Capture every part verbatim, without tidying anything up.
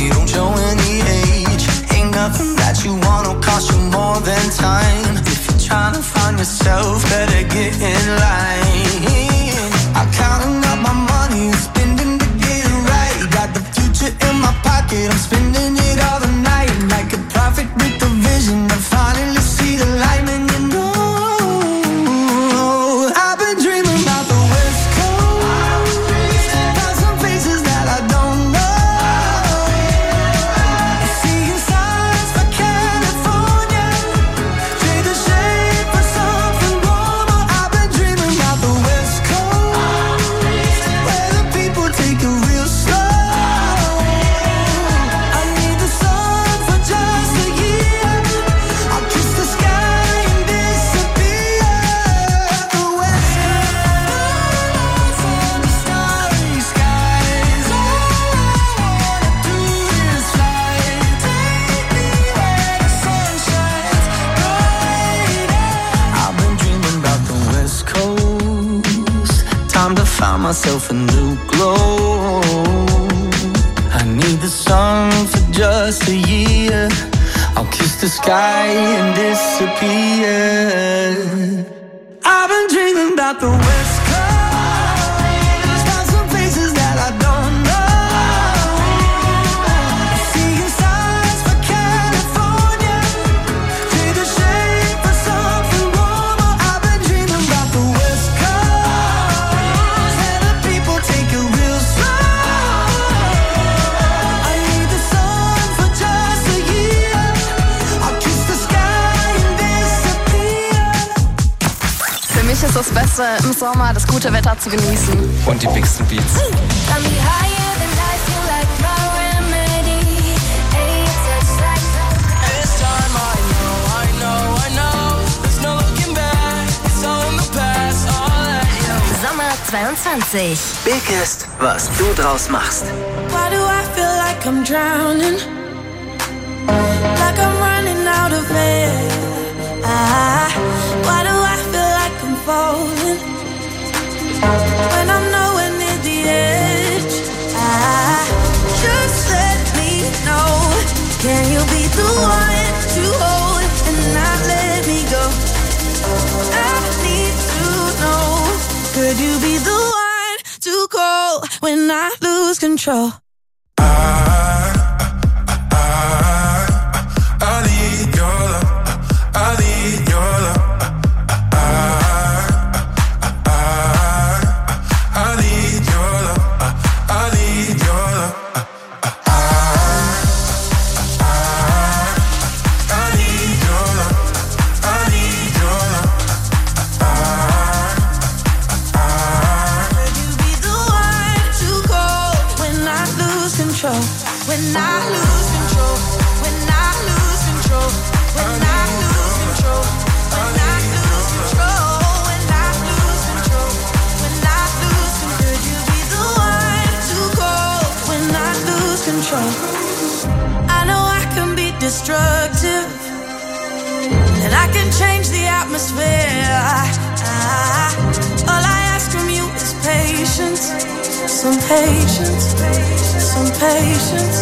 they don't show any age. Ain't nothing that you want will cost you more than time. If you're trying to find yourself, better get in line. I'm counting up my money and spending to get it right. Got the future in my pocket, I'm spending it all the night. Like a prophet with a vision, I finally see the light. And you know I've been dreaming about the West Coast. Got some places that I don't know. Seeing signs for California, trade the shade for something warmer. I've been dreaming about the West Coast, where the people take it real slow. I need the sun for just a year. I'll kiss the sky and disappear. The West Coast and the starry skies. All I wanna do is fly. Take me where the sun shines brighter. I've been dreaming about the West Coast. Time to find myself a new glow. I need the sun for just a year. I'll kiss the sky and disappear. I've been dreaming about the West Coast. Got some places that I don't know. Seeing signs for California, trade the shade for something warmer. I've been dreaming about the West Coast, where the people take it real slow. I need the sun for just a year. I'll kiss the sky and disappear. Für mich ist das Beste im Sommer, das gute Wetter zu genießen. Und die bigsten Beats. Got me higher than life, feel like my remedy. Hey, it's a sight. This time I know, I know, I know. There's no looking back. It's all in the past. All that you Sommer zweiundzwanzig. Biggest, was du draus machst. Why do I feel like I'm drowning? Like I'm running out of air. Ah, why do I feel like I'm falling? When I'm nowhere near the edge. Ah, just let me know. Can you be the one to hold and not let me go? I need to know. Could you be the one to call when I lose control? I need your love. I need your love. I, I, I need your love. I need your love. I, I need your love. I need your love. Could you be the one to call when I lose control? When I lose control. When I lose control. When I lose control. When I lose control. When I lose control. When I lose control. Could you be the one to call when I lose control? I know I can be destructive, and I can change the atmosphere. Ah, all I ask from you is patience, some patience, some patience.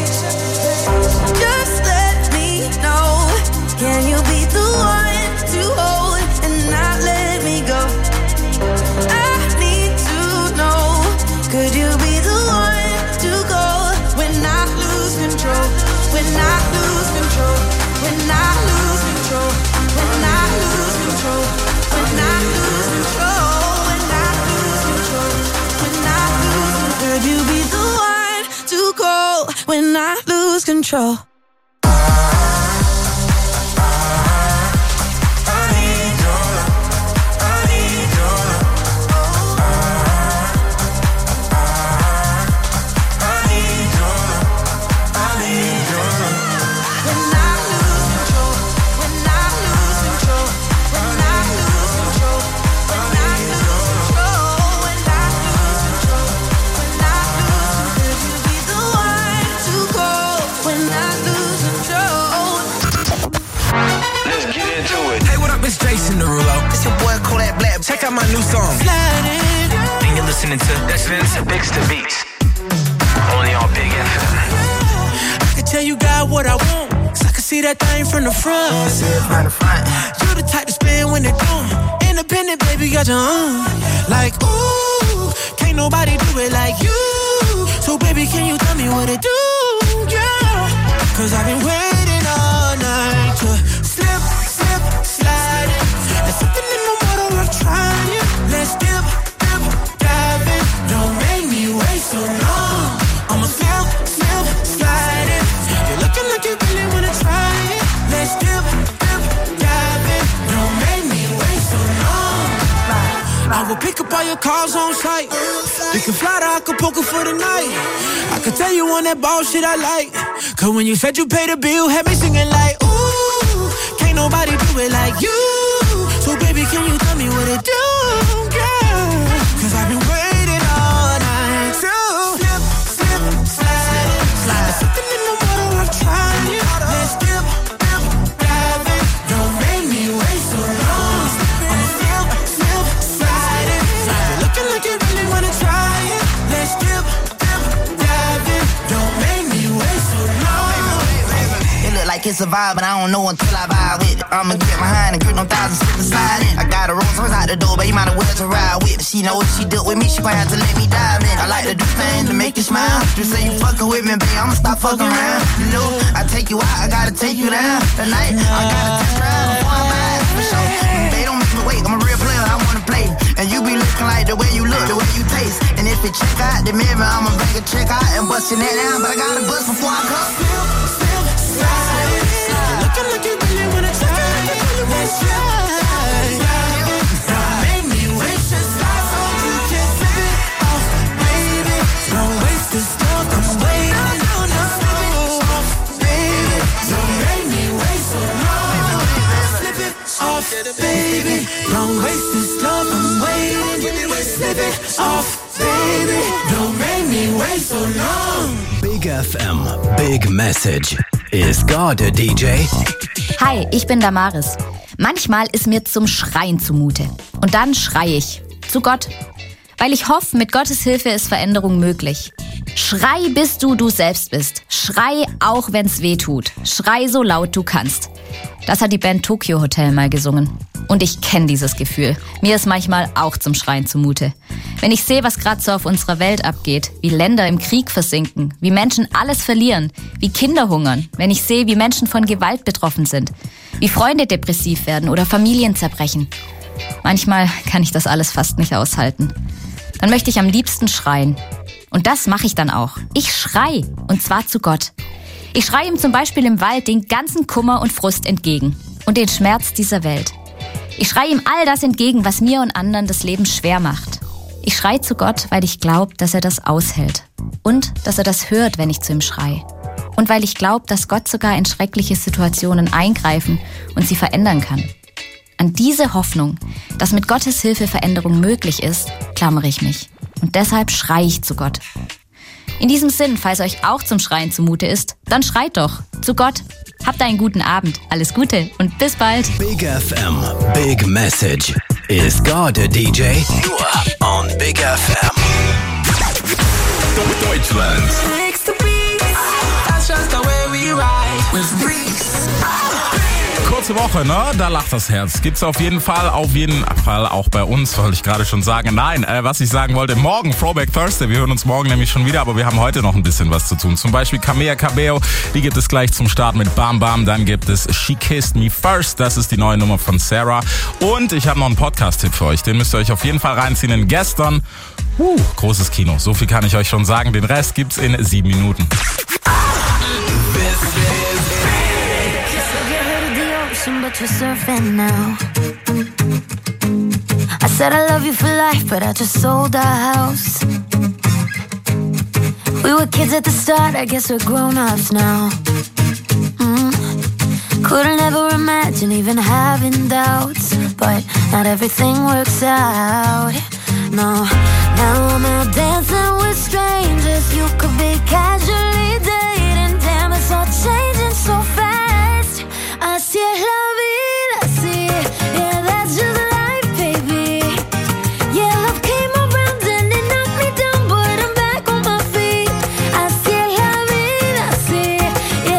Just let me know. Can you be the one to hold and not let me go? I need to know. Could you be the one to go when I lose control? When I lose control. When I lose control. When I lose control. When I lose control. When I lose control. When I lose control. Could you be the one to go when I lose control? Check out my new song. And you're listening to listening to Bigster Beats. Only on Big F M. tell you got what I want, 'cause I can see that thing from the front. You the type to spin when they don't. Independent, baby, got your own. Like, ooh, can't nobody do it like you. So baby, can you tell me what to do, yeah? 'Cause I've been waiting all night to slip, slip, slide it. There's something in the water worth trying. Let's dip, dip, dive in. Don't make me wait so long. I'ma slip, slip, slide it. You're looking like you really wanna try it. Let's dip, dip, dive in. Don't make me wait so long. I will pick up all your calls on sight. You can fly to Acapulco for the night. I can tell you on that ball shit I like. 'Cause when you said you paid the bill, had me singing like, ooh, can't nobody do it like you. So baby, can you tell me what to do, girl? 'Cause I've been waiting all night to slip, slip, slide it. There's something in the water worth trying. Let's dip, dip, dive in. Don't make me wait so long. I'ma slip, slip, slide it. You're looking like you really wanna try it. Let's dip, dip, dive in. Don't make me wait so long. It look like it's a vibe, but I don't know until I vibe with it. I'ma get behind and grip no thousand slip and slide in. I got a Rolls Royce out the door, but you might as well to ride with it. She know what she do with me, she gon' have to let me dive in. I like to do things to make you smile. You say you fucking with me, babe, I'ma stop fucking around. You know, I take you out, I gotta take you down. Tonight, I gotta test drive before I'm mine, for sure. They don't make me wait, I'm a real player, I wanna play. And you be looking like the way you look, the way you taste. And if it check out the mirror, I'ma bring a check out and bust your neck down. But I gotta bust before I come. Slide it. You're looking like you really wanna try it. Let's try. Don't make me wait, just slide so you can slip it off, baby. Don't waste this stuff, I'm waiting. No, no, no, baby. Don't make me wait so long. Slip it off, baby. Don't waste this love, I'm waiting. Slip it off, baby. Don't make me wait so long. Big F M, Big Message. Ist God a D J? Hi, ich bin Damaris. Manchmal ist mir zum Schreien zumute. Und dann schreie ich. Zu Gott. Weil ich hoffe, mit Gottes Hilfe ist Veränderung möglich. Schrei, bis du du selbst bist. Schrei, auch wenn's weh tut. Schrei so laut du kannst. Das hat die Band Tokyo Hotel mal gesungen. Und ich kenne dieses Gefühl. Mir ist manchmal auch zum Schreien zumute. Wenn ich sehe, was gerade so auf unserer Welt abgeht, wie Länder im Krieg versinken, wie Menschen alles verlieren, wie Kinder hungern, wenn ich sehe, wie Menschen von Gewalt betroffen sind, wie Freunde depressiv werden oder Familien zerbrechen. Manchmal kann ich das alles fast nicht aushalten. Dann möchte ich am liebsten schreien. Und das mache ich dann auch. Ich schrei, und zwar zu Gott. Ich schreie ihm zum Beispiel im Wald den ganzen Kummer und Frust entgegen und den Schmerz dieser Welt. Ich schreie ihm all das entgegen, was mir und anderen das Leben schwer macht. Ich schreie zu Gott, weil ich glaube, dass er das aushält. Und dass er das hört, wenn ich zu ihm schreie. Und weil ich glaube, dass Gott sogar in schreckliche Situationen eingreifen und sie verändern kann. An diese Hoffnung, dass mit Gottes Hilfe Veränderung möglich ist, klammere ich mich. Und deshalb schreie ich zu Gott. In diesem Sinn, falls euch auch zum Schreien zumute ist, dann schreit doch zu Gott. Habt einen guten Abend, alles Gute und bis bald. Big F M, Big Message. Ist God a D J? Nur on Big F M. Deutschland. That's just the way we ride with Breeze. Kurze Woche, ne? Da lacht das Herz. Gibt's auf jeden Fall, auf jeden Fall auch bei uns, wollte ich gerade schon sagen. Nein, äh, was ich sagen wollte, morgen, Throwback Thursday. Wir hören uns morgen nämlich schon wieder, aber wir haben heute noch ein bisschen was zu tun. Zum Beispiel Camila Cabello, die gibt es gleich zum Start mit Bam Bam. Dann gibt es She Kissed Me First, das ist die neue Nummer von Sarah. Und ich habe noch einen Podcast-Tipp für euch, den müsst ihr euch auf jeden Fall reinziehen. Denn gestern, uh, großes Kino, so viel kann ich euch schon sagen. Den Rest gibt's in sieben Minuten. But you're surfing now. I said I love you for life, but I just sold our house. We were kids at the start, I guess we're grown-ups now. Mm. Couldn't ever imagine even having doubts, but not everything works out. No, now I'm out dancing with strangers. You could be casually dating. Damn, it's all changing so fast. Así es la vida, así, yeah, that's just life, baby. Yeah, love came around and it knocked me down, but I'm back on my feet. Así es la vida, así, yeah.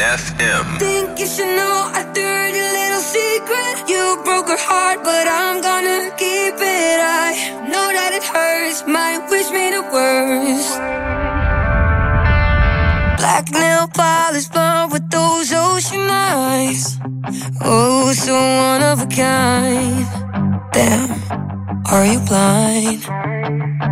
F M. Think you should know a dirty little secret. You broke her heart, but I'm gonna keep it. I know that it hurts, might wish me the worst. Black nail polish blonde with those ocean eyes. Oh, so one of a kind. Damn, are you blind?